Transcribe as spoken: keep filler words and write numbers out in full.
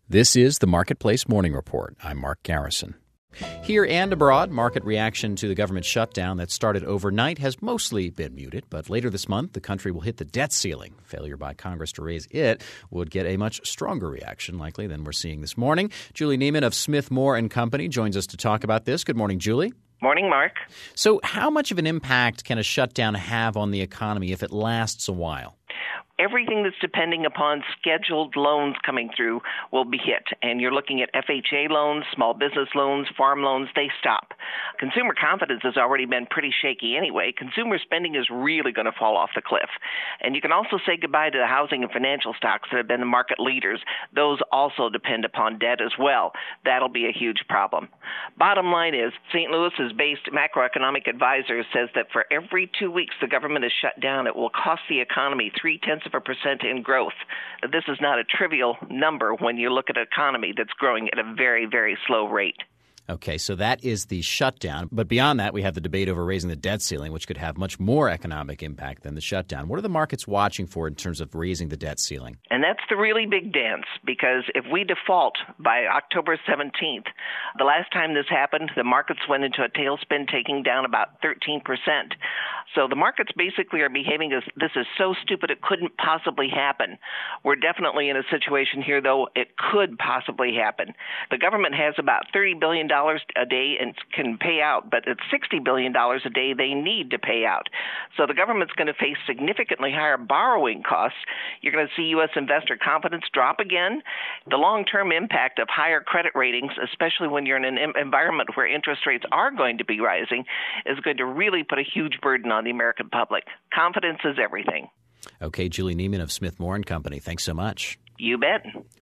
This is the Marketplace Morning Report. I'm Mark Garrison. Here and abroad, market reaction to the government shutdown that started overnight has mostly been muted. But later this month, the country will hit the debt ceiling. Failure by Congress to raise it would get a much stronger reaction, likely, than we're seeing this morning. Julie Neiman of Smith Moore and Company joins us to talk about this. Good morning, Julie. Morning, Mark. So how much of an impact can a shutdown have on the economy if it lasts a while? Everything that's depending upon scheduled loans coming through will be hit. And you're looking at F H A loans, small business loans, farm loans, they stop. Consumer confidence has already been pretty shaky anyway. Consumer spending is really going to fall off the cliff. And you can also say goodbye to the housing and financial stocks that have been the market leaders. Those also depend upon debt as well. That'll be a huge problem. Bottom line is, Saint Louis's based macroeconomic advisor says that for every two weeks the government is shut down, it will cost the economy three-tenths of a percent in growth. This is not a trivial number when you look at an economy that's growing at a very, very slow rate. Okay, so that is the shutdown. But beyond that, we have the debate over raising the debt ceiling, which could have much more economic impact than the shutdown. What are the markets watching for in terms of raising the debt ceiling? And that's the really big dance, because if we default by October seventeenth, the last time this happened, the markets went into a tailspin, taking down about thirteen percent. So the markets basically are behaving as this is so stupid it couldn't possibly happen. We're definitely in a situation here, though, it could possibly happen. The government has about thirty billion dollars a day and can pay out, but it's sixty billion dollars a day they need to pay out. So the government's going to face significantly higher borrowing costs. You're going to see U S investor confidence drop again. The long-term impact of higher credit ratings, especially when you're in an environment where interest rates are going to be rising, is going to really put a huge burden on the American public. Confidence is everything. Okay, Julie Neiman of Smith Moore and Company. Thanks so much. You bet.